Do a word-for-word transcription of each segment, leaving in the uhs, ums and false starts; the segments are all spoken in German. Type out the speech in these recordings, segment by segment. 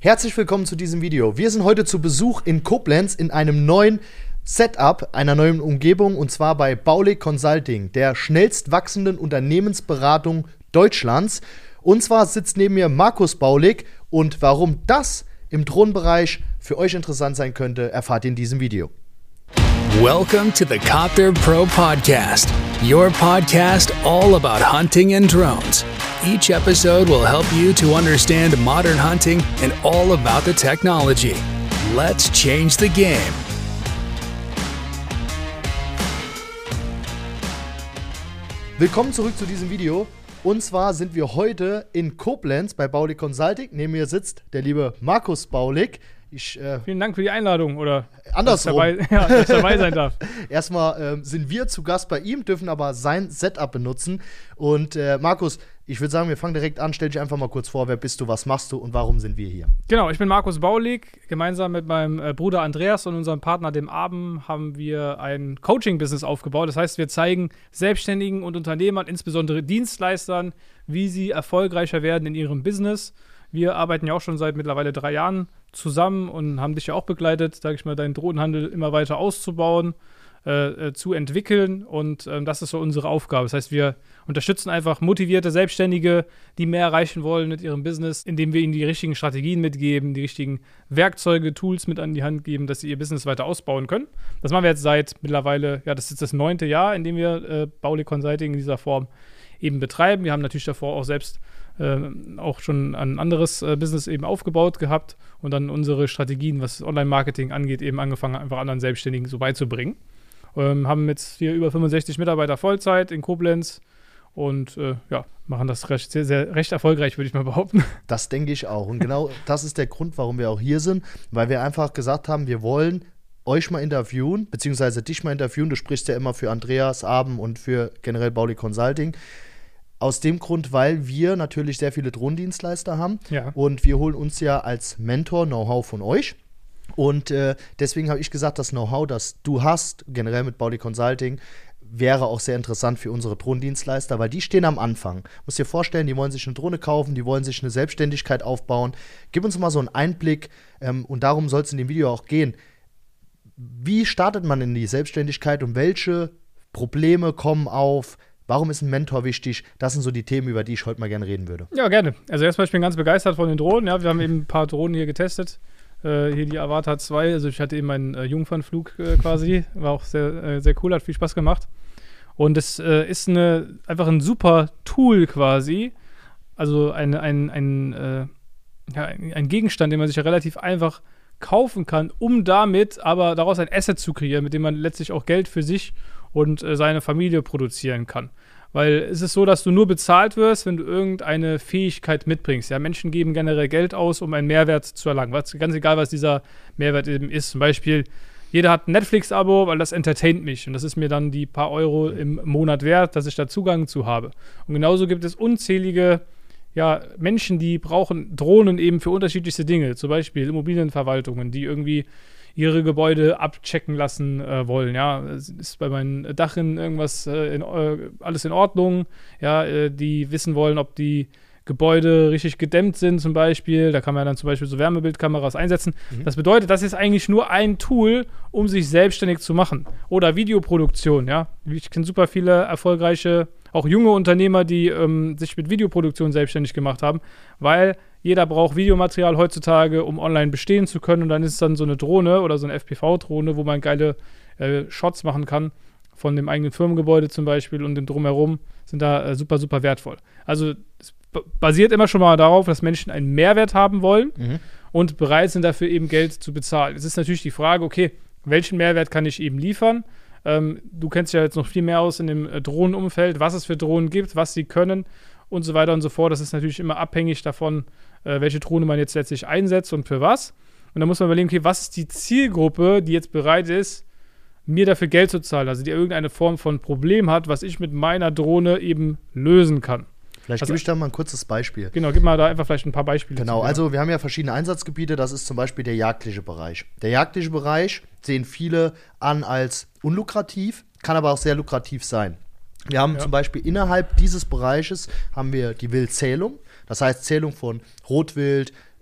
Herzlich willkommen zu diesem Video. Wir sind heute zu Besuch in Koblenz in einem neuen Setup, einer neuen Umgebung, und zwar bei Baulig Consulting, der schnellst wachsenden Unternehmensberatung Deutschlands. Und zwar sitzt neben mir Markus Baulig, und warum das im Drohnenbereich für euch interessant sein könnte, erfahrt ihr in diesem Video. Welcome to the Copter Pro Podcast, your podcast all about hunting and drones. Each episode will help you to understand modern hunting and all about the technology. Let's change the game. Willkommen zurück zu diesem Video. Und zwar sind wir heute in Koblenz bei Baulig Consulting. Neben mir sitzt der liebe Markus Baulig. Ich, äh, Vielen Dank für die Einladung, oder andersrum. Dass ich dabei, ja, dass ich dabei sein darf. Erstmal äh, sind wir zu Gast bei ihm, dürfen aber sein Setup benutzen. Und äh, Markus, ich würde sagen, wir fangen direkt an. Stell dich einfach mal kurz vor, wer bist du, was machst du und warum sind wir hier? Genau, ich bin Markus Baulig. Gemeinsam mit meinem äh, Bruder Andreas und unserem Partner, dem Aben, haben wir ein Coaching-Business aufgebaut. Das heißt, wir zeigen Selbstständigen und Unternehmern, insbesondere Dienstleistern, wie sie erfolgreicher werden in ihrem Business. Wir arbeiten ja auch schon seit mittlerweile drei Jahren zusammen und haben dich ja auch begleitet, sage ich mal, deinen Drohnenhandel immer weiter auszubauen, äh, äh, zu entwickeln, und äh, das ist so unsere Aufgabe. Das heißt, wir unterstützen einfach motivierte Selbstständige, die mehr erreichen wollen mit ihrem Business, indem wir ihnen die richtigen Strategien mitgeben, die richtigen Werkzeuge, Tools mit an die Hand geben, dass sie ihr Business weiter ausbauen können. Das machen wir jetzt seit mittlerweile, ja, das ist das neunte Jahr, in dem wir äh, Baulig Consulting in dieser Form eben betreiben. Wir haben natürlich davor auch selbst äh, auch schon ein anderes äh, Business eben aufgebaut gehabt und dann unsere Strategien, was Online-Marketing angeht, eben angefangen, einfach anderen Selbstständigen so beizubringen. Ähm, haben jetzt hier über fünfundsechzig Mitarbeiter Vollzeit in Koblenz und äh, ja, machen das recht, sehr, sehr, recht erfolgreich, würde ich mal behaupten. Das denke ich auch. Und genau das ist der Grund, warum wir auch hier sind, weil wir einfach gesagt haben, wir wollen euch mal interviewen, beziehungsweise dich mal interviewen. Du sprichst ja immer für Andreas, Aben und für generell Baulig Consulting. Aus dem Grund, weil wir natürlich sehr viele Drohnendienstleister haben, ja. Und wir holen uns ja als Mentor Know-how von euch. Und äh, deswegen habe ich gesagt, das Know-how, das du hast, generell mit Baulig Consulting, wäre auch sehr interessant für unsere Drohnendienstleister, weil die stehen am Anfang. Musst dir vorstellen, die wollen sich eine Drohne kaufen, die wollen sich eine Selbstständigkeit aufbauen. Gib uns mal so einen Einblick, ähm, und darum soll es in dem Video auch gehen. Wie startet man in die Selbstständigkeit und welche Probleme kommen auf? Warum ist ein Mentor wichtig? Das sind so die Themen, über die ich heute mal gerne reden würde. Ja, gerne. Also erstmal, ich bin ganz begeistert von den Drohnen. Ja, wir haben eben ein paar Drohnen hier getestet. Äh, hier die Avata zwei. Also ich hatte eben einen äh, Jungfernflug äh, quasi. War auch sehr, äh, sehr cool, hat viel Spaß gemacht. Und es äh, ist eine, einfach ein super Tool quasi. Also ein, ein, ein, äh, ja, ein Gegenstand, den man sich ja relativ einfach kaufen kann, um damit aber daraus ein Asset zu kreieren, mit dem man letztlich auch Geld für sich und äh, seine Familie produzieren kann. Weil es ist so, dass du nur bezahlt wirst, wenn du irgendeine Fähigkeit mitbringst. Ja, Menschen geben generell Geld aus, um einen Mehrwert zu erlangen. Was, ganz egal, was dieser Mehrwert eben ist. Zum Beispiel, jeder hat ein Netflix-Abo, weil das entertaint mich. Und das ist mir dann die paar Euro im Monat wert, dass ich da Zugang zu habe. Und genauso gibt es unzählige ja, Menschen, die brauchen Drohnen eben für unterschiedlichste Dinge. Zum Beispiel Immobilienverwaltungen, die irgendwie ihre Gebäude abchecken lassen äh, wollen. Ja, ist bei meinen Dachen irgendwas äh, in, äh, alles in Ordnung? Ja, äh, die wissen wollen, ob die Gebäude richtig gedämmt sind zum Beispiel. Da kann man dann zum Beispiel so Wärmebildkameras einsetzen. Mhm. Das bedeutet, das ist eigentlich nur ein Tool, um sich selbstständig zu machen. Oder Videoproduktion. Ja, ich kenne super viele erfolgreiche, auch junge Unternehmer, die ähm, sich mit Videoproduktion selbstständig gemacht haben, weil jeder braucht Videomaterial heutzutage, um online bestehen zu können. Und dann ist es dann so eine Drohne oder so eine F P V-Drohne, wo man geile äh, Shots machen kann von dem eigenen Firmengebäude zum Beispiel und dem Drumherum, sind da äh, super, super wertvoll. Also es b- basiert immer schon mal darauf, dass Menschen einen Mehrwert haben wollen mhm. und bereit sind, dafür eben Geld zu bezahlen. Es ist natürlich die Frage, okay, welchen Mehrwert kann ich eben liefern? Ähm, du kennst ja jetzt noch viel mehr aus in dem äh, Drohnenumfeld, was es für Drohnen gibt, was sie können und so weiter und so fort. Das ist natürlich immer abhängig davon, äh, welche Drohne man jetzt letztlich einsetzt und für was. Und da muss man überlegen, okay, was ist die Zielgruppe, die jetzt bereit ist, mir dafür Geld zu zahlen, also die irgendeine Form von Problem hat, was ich mit meiner Drohne eben lösen kann. Vielleicht also, gebe ich da mal ein kurzes Beispiel. Genau, gib mal da einfach vielleicht ein paar Beispiele. Genau, zu, also wir haben ja verschiedene Einsatzgebiete, das ist zum Beispiel der jagdliche Bereich. Der jagdliche Bereich sehen viele an als unlukrativ, kann aber auch sehr lukrativ sein. Wir haben ja. zum Beispiel innerhalb dieses Bereiches haben wir die Wildzählung, das heißt Zählung von Rotwild,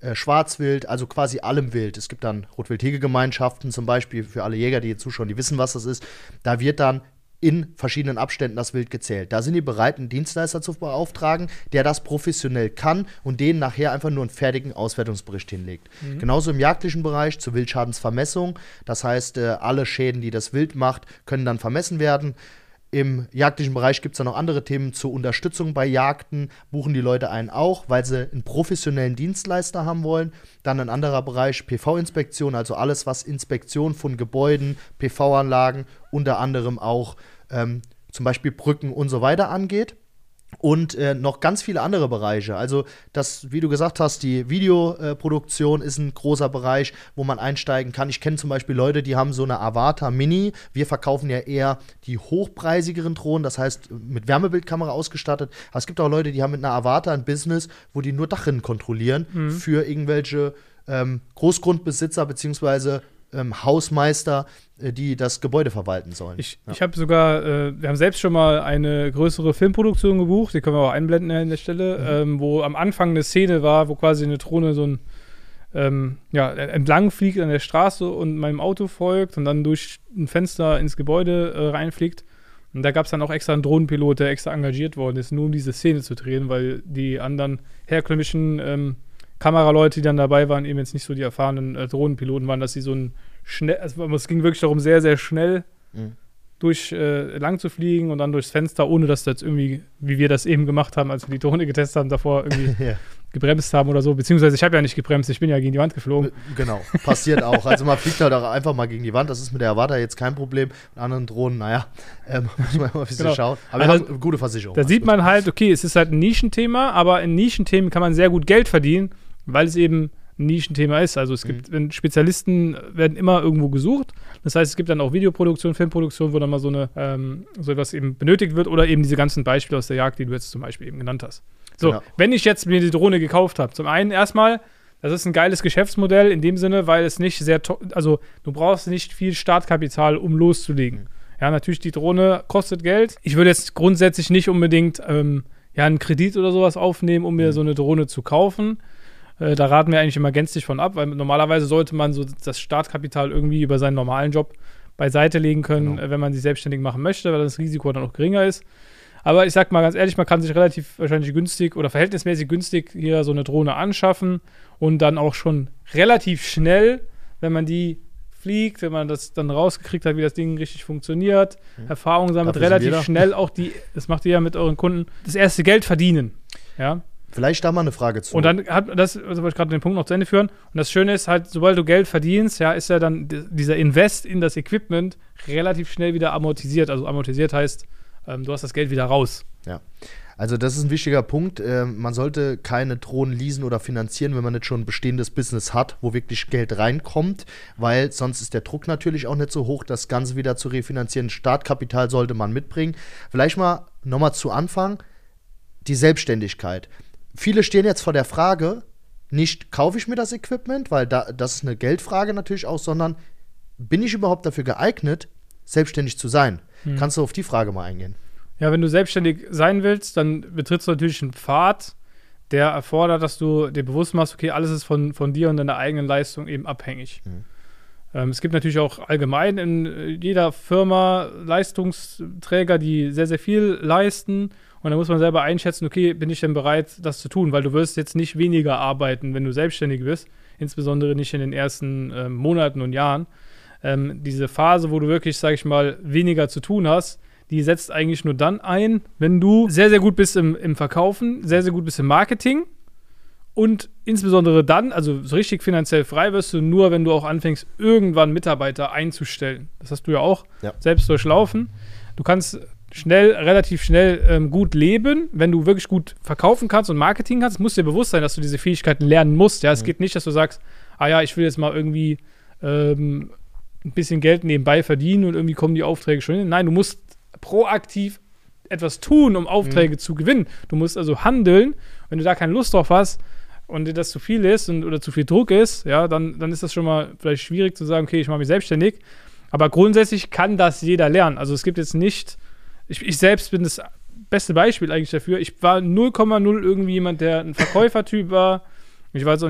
äh, Schwarzwild, also quasi allem Wild. Es gibt dann Rotwild-Hegegemeinschaften zum Beispiel, für alle Jäger, die hier zuschauen, die wissen, was das ist. Da wird dann in verschiedenen Abständen das Wild gezählt. Da sind die bereit, einen Dienstleister zu beauftragen, der das professionell kann und denen nachher einfach nur einen fertigen Auswertungsbericht hinlegt. Mhm. Genauso im jagdlichen Bereich zur Wildschadensvermessung. Das heißt, äh, alle Schäden, die das Wild macht, können dann vermessen werden. Im jagdlichen Bereich gibt es dann noch andere Themen zur Unterstützung bei Jagden. Buchen die Leute einen auch, weil sie einen professionellen Dienstleister haben wollen. Dann ein anderer Bereich P V-Inspektion, also alles, was Inspektion von Gebäuden, P V-Anlagen, unter anderem auch ähm, zum Beispiel Brücken und so weiter angeht. Und äh, noch ganz viele andere Bereiche. Also das, wie du gesagt hast, die Videoproduktion äh, ist ein großer Bereich, wo man einsteigen kann. Ich kenne zum Beispiel Leute, die haben so eine Avata Mini. Wir verkaufen ja eher die hochpreisigeren Drohnen, das heißt mit Wärmebildkamera ausgestattet. Aber es gibt auch Leute, die haben mit einer Avata ein Business, wo die nur Dachrinnen kontrollieren mhm. für irgendwelche ähm, Großgrundbesitzer beziehungsweise ähm, Hausmeister, äh, die das Gebäude verwalten sollen. Ich, ja. ich habe sogar, äh, wir haben selbst schon mal eine größere Filmproduktion gebucht, die können wir auch einblenden an der Stelle, mhm. ähm, wo am Anfang eine Szene war, wo quasi eine Drohne so ein ähm, ja, entlang fliegt an der Straße und meinem Auto folgt und dann durch ein Fenster ins Gebäude äh, reinfliegt. Und da gab es dann auch extra einen Drohnenpilot, der extra engagiert worden ist, nur um diese Szene zu drehen, weil die anderen herkömmlichen ähm, Kameraleute, die dann dabei waren, eben jetzt nicht so die erfahrenen äh, Drohnenpiloten waren, dass sie so ein schnell, also es ging wirklich darum, sehr, sehr schnell mhm. durch äh, lang zu fliegen und dann durchs Fenster, ohne dass du jetzt irgendwie, wie wir das eben gemacht haben, als wir die Drohne getestet haben, davor irgendwie ja. gebremst haben oder so. Beziehungsweise ich habe ja nicht gebremst, ich bin ja gegen die Wand geflogen. Genau, passiert auch. Also man fliegt halt auch einfach mal gegen die Wand, das ist mit der Avata jetzt kein Problem. Mit anderen Drohnen, naja, ähm, muss man mal ein bisschen genau. schauen. Aber wir also, haben eine gute Versicherung. Da sieht man halt, okay, es ist halt ein Nischenthema, aber in Nischenthemen kann man sehr gut Geld verdienen, weil es eben ein Nischenthema ist. Also es gibt, mhm. Spezialisten werden immer irgendwo gesucht. Das heißt, es gibt dann auch Videoproduktion, Filmproduktion, wo dann mal so eine ähm, so etwas eben benötigt wird oder eben diese ganzen Beispiele aus der Jagd, die du jetzt zum Beispiel eben genannt hast. So, genau. Wenn ich jetzt mir die Drohne gekauft habe, zum einen erstmal, das ist ein geiles Geschäftsmodell in dem Sinne, weil es nicht sehr, to- also du brauchst nicht viel Startkapital, um loszulegen. Mhm. Ja, natürlich, die Drohne kostet Geld. Ich würde jetzt grundsätzlich nicht unbedingt ähm, ja, einen Kredit oder sowas aufnehmen, um mir mhm. so eine Drohne zu kaufen. Äh, da raten wir eigentlich immer gänzlich von ab, weil normalerweise sollte man so das Startkapital irgendwie über seinen normalen Job beiseite legen können, genau. äh, wenn man sich selbstständig machen möchte, weil das Risiko dann auch geringer ist. Aber ich sag mal ganz ehrlich, man kann sich relativ wahrscheinlich günstig oder verhältnismäßig günstig hier so eine Drohne anschaffen und dann auch schon relativ schnell, wenn man die fliegt, wenn man das dann rausgekriegt hat, wie das Ding richtig funktioniert, mhm. Erfahrung sammelt, relativ schnell auch die, das macht ihr ja mit euren Kunden, das erste Geld verdienen. Ja. Vielleicht da mal eine Frage zu. Und dann hat das, also wollte ich gerade den Punkt noch zu Ende führen. Und das Schöne ist halt, sobald du Geld verdienst, ja, ist ja dann d- dieser Invest in das Equipment relativ schnell wieder amortisiert. Also amortisiert heißt, ähm, du hast das Geld wieder raus. Ja. Also das ist ein wichtiger Punkt. Ähm, man sollte keine Drohnen leasen oder finanzieren, wenn man nicht schon ein bestehendes Business hat, wo wirklich Geld reinkommt, weil sonst ist der Druck natürlich auch nicht so hoch, das Ganze wieder zu refinanzieren. Startkapital sollte man mitbringen. Vielleicht mal nochmal zu Anfang, die Selbstständigkeit. Viele stehen jetzt vor der Frage, nicht kaufe ich mir das Equipment, weil da, das ist eine Geldfrage natürlich auch, sondern bin ich überhaupt dafür geeignet, selbstständig zu sein? Hm. Kannst du auf die Frage mal eingehen? Ja, wenn du selbstständig sein willst, dann betrittst du natürlich einen Pfad, der erfordert, dass du dir bewusst machst, okay, alles ist von, von dir und deiner eigenen Leistung eben abhängig. Hm. Ähm, es gibt natürlich auch allgemein in jeder Firma Leistungsträger, die sehr, sehr viel leisten. Und da muss man selber einschätzen, okay, bin ich denn bereit, das zu tun? Weil du wirst jetzt nicht weniger arbeiten, wenn du selbstständig bist, insbesondere nicht in den ersten äh, Monaten und Jahren. Ähm, diese Phase, wo du wirklich, sag ich mal, weniger zu tun hast, die setzt eigentlich nur dann ein, wenn du sehr, sehr gut bist im, im Verkaufen, sehr, sehr gut bist im Marketing und insbesondere dann, also so richtig finanziell frei wirst du nur, wenn du auch anfängst, irgendwann Mitarbeiter einzustellen. Das hast du ja auch ja. selbst durchlaufen. Du kannst schnell, relativ schnell ähm, gut leben, wenn du wirklich gut verkaufen kannst und Marketing kannst, musst dir bewusst sein, dass du diese Fähigkeiten lernen musst. Ja, es mhm. geht nicht, dass du sagst, ah ja, ich will jetzt mal irgendwie ähm, ein bisschen Geld nebenbei verdienen und irgendwie kommen die Aufträge schon hin. Nein, du musst proaktiv etwas tun, um Aufträge mhm. zu gewinnen. Du musst also handeln. Wenn du da keine Lust drauf hast und dir das zu viel ist und, oder zu viel Druck ist, ja, dann, dann ist das schon mal vielleicht schwierig zu sagen, okay, ich mache mich selbstständig. Aber grundsätzlich kann das jeder lernen. Also es gibt jetzt nicht Ich, ich selbst bin das beste Beispiel eigentlich dafür. Ich war null Komma null irgendwie jemand, der ein Verkäufertyp war. Ich war jetzt auch nicht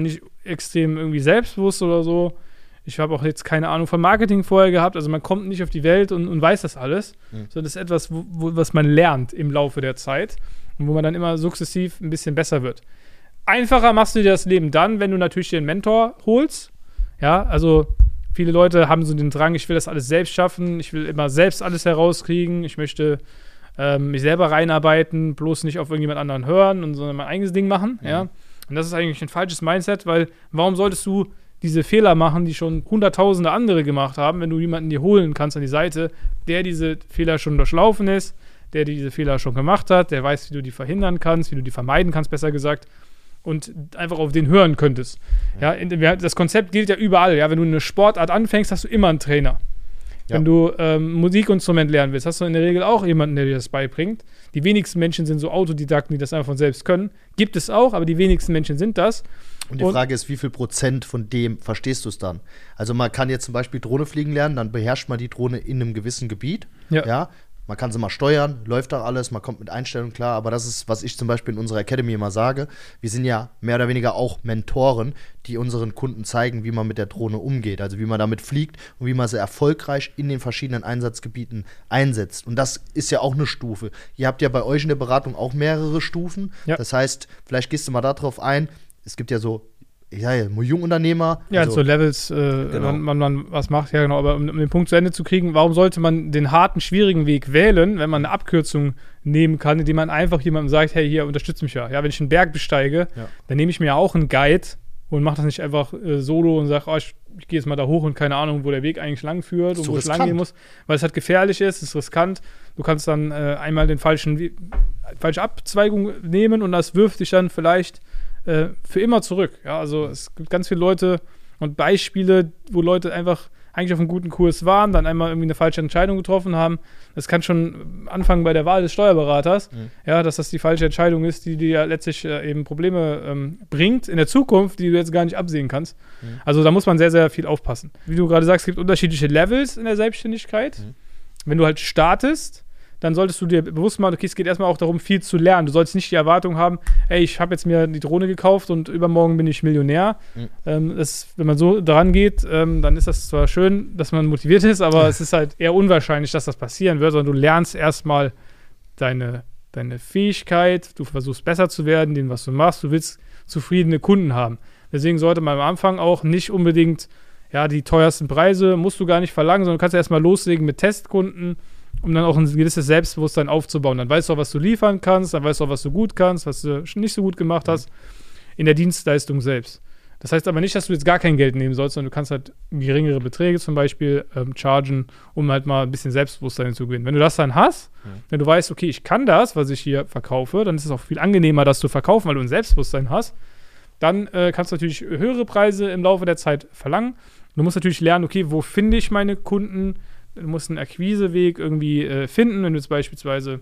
extrem irgendwie selbstbewusst oder so. Ich habe auch jetzt keine Ahnung von Marketing vorher gehabt. Also man kommt nicht auf die Welt und, und weiß das alles. Mhm. Sondern das ist etwas, wo, wo, was man lernt im Laufe der Zeit und wo man dann immer sukzessiv ein bisschen besser wird. Einfacher machst du dir das Leben dann, wenn du natürlich dir einen Mentor holst. Ja, also viele Leute haben so den Drang, ich will das alles selbst schaffen, ich will immer selbst alles herauskriegen, ich möchte ähm, mich selber reinarbeiten, bloß nicht auf irgendjemand anderen hören und sondern mein eigenes Ding machen. Mhm. Ja. Und das ist eigentlich ein falsches Mindset, weil warum solltest du diese Fehler machen, die schon hunderttausende andere gemacht haben, wenn du jemanden dir holen kannst an die Seite, der diese Fehler schon durchlaufen ist, der diese Fehler schon gemacht hat, der weiß, wie du die verhindern kannst, wie du die vermeiden kannst, besser gesagt, und einfach auf den hören könntest. Ja, in, das Konzept gilt ja überall. Ja, wenn du eine Sportart anfängst, hast du immer einen Trainer. Ja. Wenn du ähm, Musikinstrument lernen willst, hast du in der Regel auch jemanden, der dir das beibringt. Die wenigsten Menschen sind so Autodidakten, die das einfach von selbst können. Gibt es auch, aber die wenigsten Menschen sind das. Und die und Frage ist, wie viel Prozent von dem verstehst du es dann? Also man kann jetzt zum Beispiel Drohne fliegen lernen, dann beherrscht man die Drohne in einem gewissen Gebiet. Ja. ja? Man kann sie mal steuern, läuft auch alles, man kommt mit Einstellungen klar, aber das ist, was ich zum Beispiel in unserer Academy immer sage, wir sind ja mehr oder weniger auch Mentoren, die unseren Kunden zeigen, wie man mit der Drohne umgeht, also wie man damit fliegt und wie man sie erfolgreich in den verschiedenen Einsatzgebieten einsetzt. Und das ist ja auch eine Stufe. Ihr habt ja bei euch in der Beratung auch mehrere Stufen, ja. Das heißt, vielleicht gehst du mal darauf ein, es gibt ja so Ja, ja, Jungunternehmer. Ja, also, so Levels, äh, genau. man, man, man was macht, ja genau, aber um, um den Punkt zu Ende zu kriegen, warum sollte man den harten, schwierigen Weg wählen, wenn man eine Abkürzung nehmen kann, indem man einfach jemandem sagt, hey, hier, unterstütz mich ja. Ja, wenn ich einen Berg besteige, ja. dann nehme ich mir ja auch einen Guide und mache das nicht einfach äh, solo und sage, oh, ich, ich gehe jetzt mal da hoch und keine Ahnung, wo der Weg eigentlich lang führt und wo ich lang gehen muss, weil es halt gefährlich ist, es ist riskant. Du kannst dann äh, einmal den falschen, falsche Abzweigung nehmen und das wirft dich dann vielleicht für immer zurück. Ja, also es gibt ganz viele Leute und Beispiele, wo Leute einfach eigentlich auf einem guten Kurs waren, dann einmal irgendwie eine falsche Entscheidung getroffen haben. Das kann schon anfangen bei der Wahl des Steuerberaters, mhm. ja, dass das die falsche Entscheidung ist, die dir ja letztlich äh, eben Probleme ähm, bringt in der Zukunft, die du jetzt gar nicht absehen kannst. Mhm. Also da muss man sehr, sehr viel aufpassen. Wie du gerade sagst, es gibt unterschiedliche Levels in der Selbstständigkeit. Mhm. Wenn du halt startest, dann solltest du dir bewusst machen, okay, es geht erstmal auch darum, viel zu lernen. Du sollst nicht die Erwartung haben, ey, ich habe jetzt mir die Drohne gekauft und übermorgen bin ich Millionär. Mhm. Ähm, das, wenn man so dran geht, ähm, dann ist das zwar schön, dass man motiviert ist, aber es ist halt eher unwahrscheinlich, dass das passieren wird, sondern du lernst erstmal deine, deine Fähigkeit, du versuchst besser zu werden, dem, was du machst, du willst zufriedene Kunden haben. Deswegen sollte man am Anfang auch nicht unbedingt, ja, die teuersten Preise musst du gar nicht verlangen, sondern du kannst erstmal loslegen mit Testkunden, um dann auch ein gewisses Selbstbewusstsein aufzubauen. Dann weißt du auch, was du liefern kannst, dann weißt du auch, was du gut kannst, was du nicht so gut gemacht hast, in der Dienstleistung selbst. Das heißt aber nicht, dass du jetzt gar kein Geld nehmen sollst, sondern du kannst halt geringere Beträge zum Beispiel ähm, chargen, um halt mal ein bisschen Selbstbewusstsein zu gewinnen. Wenn du das dann hast, ja. wenn du weißt, okay, ich kann das, was ich hier verkaufe, dann ist es auch viel angenehmer, das zu verkaufen, weil du ein Selbstbewusstsein hast. Dann äh, kannst du natürlich höhere Preise im Laufe der Zeit verlangen. Du musst natürlich lernen, okay, wo finde ich meine Kunden? Du musst einen Akquiseweg irgendwie äh, finden, wenn du jetzt beispielsweise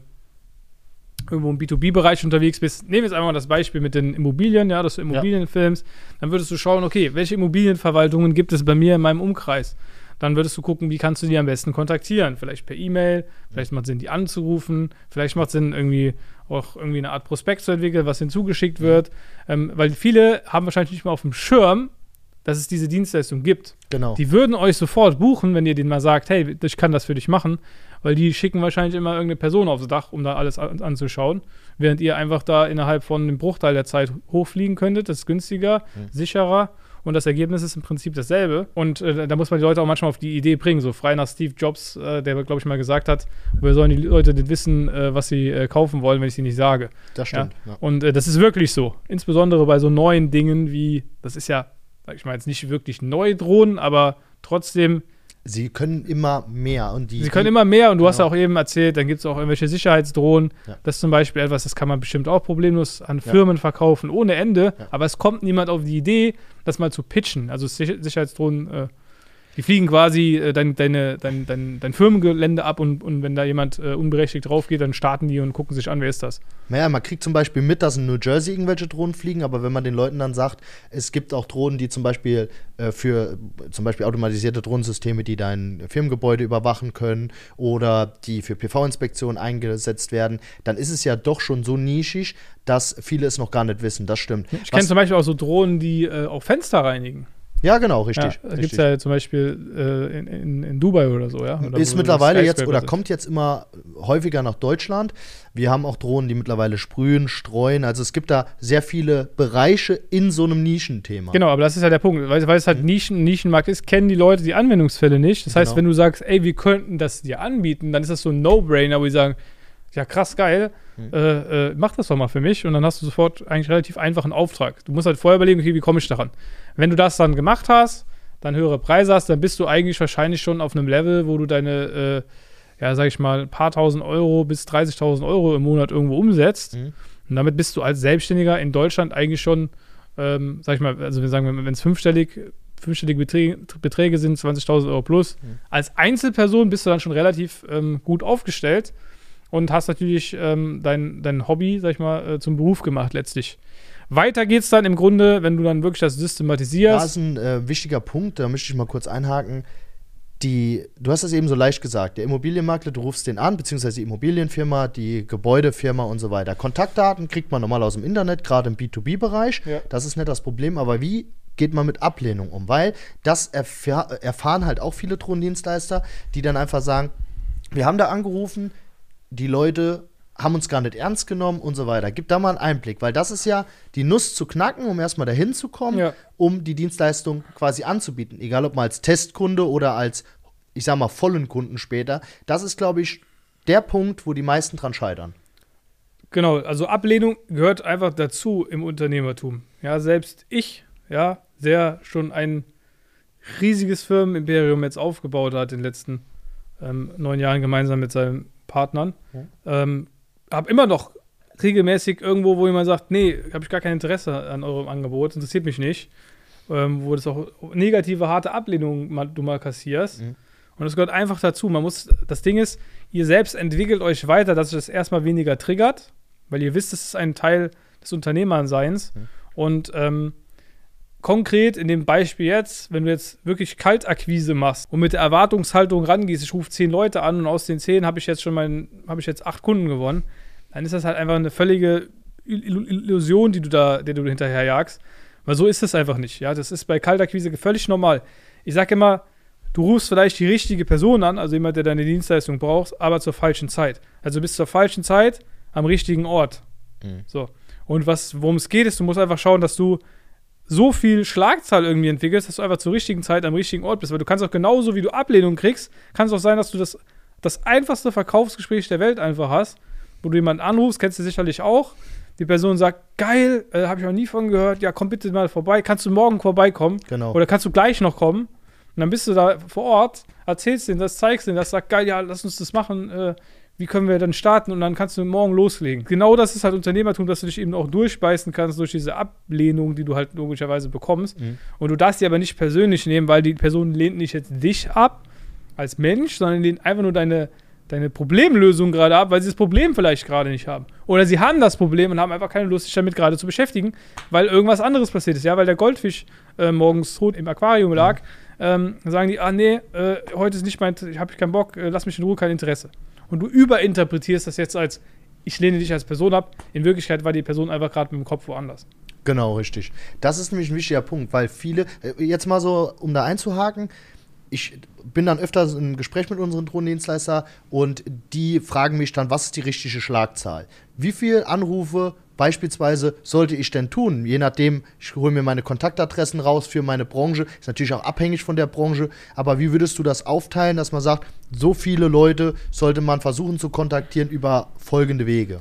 irgendwo im B zwei B-Bereich unterwegs bist. Nehmen wir jetzt einfach mal das Beispiel mit den Immobilien, ja, dass du Immobilien ja. filmst. Dann würdest du schauen, okay, welche Immobilienverwaltungen gibt es bei mir in meinem Umkreis? Dann würdest du gucken, wie kannst du die am besten kontaktieren? Vielleicht per E-Mail, vielleicht macht es Sinn, die anzurufen, vielleicht macht es Sinn, irgendwie auch irgendwie eine Art Prospekt zu entwickeln, was hinzugeschickt wird. Ähm, weil viele haben wahrscheinlich nicht mal auf dem Schirm, dass es diese Dienstleistung gibt. Genau. Die würden euch sofort buchen, wenn ihr denen mal sagt, hey, ich kann das für dich machen, weil die schicken wahrscheinlich immer irgendeine Person aufs Dach, um da alles an, anzuschauen, während ihr einfach da innerhalb von einem Bruchteil der Zeit hochfliegen könntet. Das ist günstiger, mhm. sicherer und das Ergebnis ist im Prinzip dasselbe. Und äh, da muss man die Leute auch manchmal auf die Idee bringen, so frei nach Steve Jobs, äh, der, glaube ich, mal gesagt hat, woher sollen die Leute denn wissen, äh, was sie äh, kaufen wollen, wenn ich sie nicht sage. Das stimmt. Ja? Ja. Und äh, das ist wirklich so. Insbesondere bei so neuen Dingen wie, das ist ja, ich meine jetzt nicht wirklich neue Drohnen, aber trotzdem. Sie können immer mehr. Und die, Sie können die, immer mehr und du genau. hast ja auch eben erzählt, dann gibt es auch irgendwelche Sicherheitsdrohnen. Ja. Das ist zum Beispiel etwas, das kann man bestimmt auch problemlos an Firmen ja. verkaufen, ohne Ende. Ja. Aber es kommt niemand auf die Idee, das mal zu pitchen. Also Sicherheitsdrohnen äh, Die fliegen quasi äh, dein, deine, dein, dein, dein Firmengelände ab und, und wenn da jemand äh, unberechtigt drauf geht, dann starten die und gucken sich an, wer ist das. Naja, man kriegt zum Beispiel mit, dass in New Jersey irgendwelche Drohnen fliegen, aber wenn man den Leuten dann sagt, es gibt auch Drohnen, die zum Beispiel äh, für zum Beispiel automatisierte Drohnensysteme, die dein Firmengebäude überwachen können oder die für P V-Inspektionen eingesetzt werden, dann ist es ja doch schon so nischig, dass viele es noch gar nicht wissen. Das stimmt. Ich kenne zum Beispiel auch so Drohnen, die äh, auch Fenster reinigen. Ja, genau, richtig. Ja, gibt es ja zum Beispiel äh, in, in, in Dubai oder so, ja? Oder ist mittlerweile jetzt oder sind. kommt jetzt immer häufiger nach Deutschland. Wir haben auch Drohnen, die mittlerweile sprühen, streuen. Also es gibt da sehr viele Bereiche in so einem Nischenthema. Genau, aber das ist ja der Punkt. Weil, weil es halt Nischen, Nischenmarkt ist, kennen die Leute die Anwendungsfälle nicht. Das heißt, genau. wenn du sagst, ey, wir könnten das dir anbieten, dann ist das so ein No-Brainer, wo die sagen, ja krass, geil, hm. äh, äh, mach das doch mal für mich. Und dann hast du sofort eigentlich relativ einfachen Auftrag. Du musst halt vorher überlegen, okay, wie komme ich daran? Wenn du das dann gemacht hast, dann höhere Preise hast, dann bist du eigentlich wahrscheinlich schon auf einem Level, wo du deine, äh, ja, sag ich mal, paar tausend Euro bis dreißigtausend Euro im Monat irgendwo umsetzt. Mhm. Und damit bist du als Selbstständiger in Deutschland eigentlich schon, ähm, sag ich mal, also wir sagen, wenn es fünfstellig, fünfstellige Beträge, Beträge sind, zwanzigtausend Euro plus, mhm. als Einzelperson bist du dann schon relativ ähm, gut aufgestellt und hast natürlich ähm, dein, dein Hobby, sag ich mal, äh, zum Beruf gemacht letztlich. Weiter geht's dann im Grunde, wenn du dann wirklich das systematisierst. Da ist ein äh, wichtiger Punkt, da möchte ich mal kurz einhaken. Die, du hast das eben so leicht gesagt, der Immobilienmakler, du rufst den an, beziehungsweise die Immobilienfirma, die Gebäudefirma und so weiter. Kontaktdaten kriegt man normal aus dem Internet, gerade im B zwei B-Bereich. Ja. Das ist nicht das Problem, aber wie geht man mit Ablehnung um? Weil das erfahr, erfahren halt auch viele Drohnendienstleister, die dann einfach sagen, wir haben da angerufen, die Leute haben uns gar nicht ernst genommen und so weiter. Gib da mal einen Einblick, weil das ist ja die Nuss zu knacken, um erstmal dahin zu kommen, ja. um die Dienstleistung quasi anzubieten. Egal ob mal als Testkunde oder als, ich sag mal, vollen Kunden später. Das ist, glaube ich, der Punkt, wo die meisten dran scheitern. Genau, also Ablehnung gehört einfach dazu im Unternehmertum. Ja, selbst ich, ja, der schon ein riesiges Firmenimperium jetzt aufgebaut hat in den letzten ähm, neun Jahren gemeinsam mit seinen Partnern, ja. ähm, habe immer noch regelmäßig irgendwo, wo jemand sagt, nee, habe ich gar kein Interesse an eurem Angebot, interessiert mich nicht, ähm, wo das auch negative, harte Ablehnungen mal, du mal kassierst. Mhm. Und das gehört einfach dazu. Man muss, das Ding ist, ihr selbst entwickelt euch weiter, dass euch das erstmal weniger triggert, weil ihr wisst, es ist ein Teil des Unternehmerseins. Mhm. Und ähm, konkret in dem Beispiel jetzt, wenn du jetzt wirklich Kaltakquise machst und mit der Erwartungshaltung rangehst, ich rufe zehn Leute an und aus den zehn habe ich jetzt schon meinen, habe ich jetzt acht Kunden gewonnen, dann ist das halt einfach eine völlige Illusion, die du da, der du hinterherjagst. Weil so ist es einfach nicht. Ja, das ist bei Kaltakquise völlig normal. Ich sage immer, du rufst vielleicht die richtige Person an, also jemand, der deine Dienstleistung braucht, aber zur falschen Zeit. Also bis zur falschen Zeit am richtigen Ort. Mhm. So. Und was, worum es geht, ist, du musst einfach schauen, dass du so viel Schlagzahl irgendwie entwickelst, dass du einfach zur richtigen Zeit am richtigen Ort bist. Weil du kannst auch genauso, wie du Ablehnung kriegst, kann es auch sein, dass du das, das einfachste Verkaufsgespräch der Welt einfach hast, wo du jemanden anrufst, kennst du sicherlich auch. Die Person sagt, geil, äh, habe ich noch nie von gehört, ja, komm bitte mal vorbei, kannst du morgen vorbeikommen? Genau. Oder kannst du gleich noch kommen? Und dann bist du da vor Ort, erzählst denen das, zeigst denen das, sagst, geil, ja, lass uns das machen, äh, wie können wir dann starten? Und dann kannst du morgen loslegen. Genau das ist halt Unternehmertum, dass du dich eben auch durchbeißen kannst durch diese Ablehnung, die du halt logischerweise bekommst. Mhm. Und du darfst die aber nicht persönlich nehmen, weil die Person lehnt nicht jetzt dich ab als Mensch, sondern lehnt einfach nur deine, deine Problemlösung gerade ab, weil sie das Problem vielleicht gerade nicht haben. Oder sie haben das Problem und haben einfach keine Lust, sich damit gerade zu beschäftigen, weil irgendwas anderes passiert ist. Ja, weil der Goldfisch äh, morgens tot im Aquarium lag, mhm. ähm, sagen die, ah nee, äh, heute ist nicht mein, ich habe keinen Bock, äh, lass mich in Ruhe, kein Interesse. Und du überinterpretierst das jetzt als, ich lehne dich als Person ab. In Wirklichkeit war die Person einfach gerade mit dem Kopf woanders. Genau, richtig. Das ist nämlich ein wichtiger Punkt, weil viele, jetzt mal so, um da einzuhaken, ich bin dann öfter im Gespräch mit unseren Drohnendienstleister und die fragen mich dann, was ist die richtige Schlagzahl? Wie viele Anrufe beispielsweise sollte ich denn tun? Je nachdem, ich hole mir meine Kontaktadressen raus für meine Branche. Ist natürlich auch abhängig von der Branche. Aber wie würdest du das aufteilen, dass man sagt, so viele Leute sollte man versuchen zu kontaktieren über folgende Wege?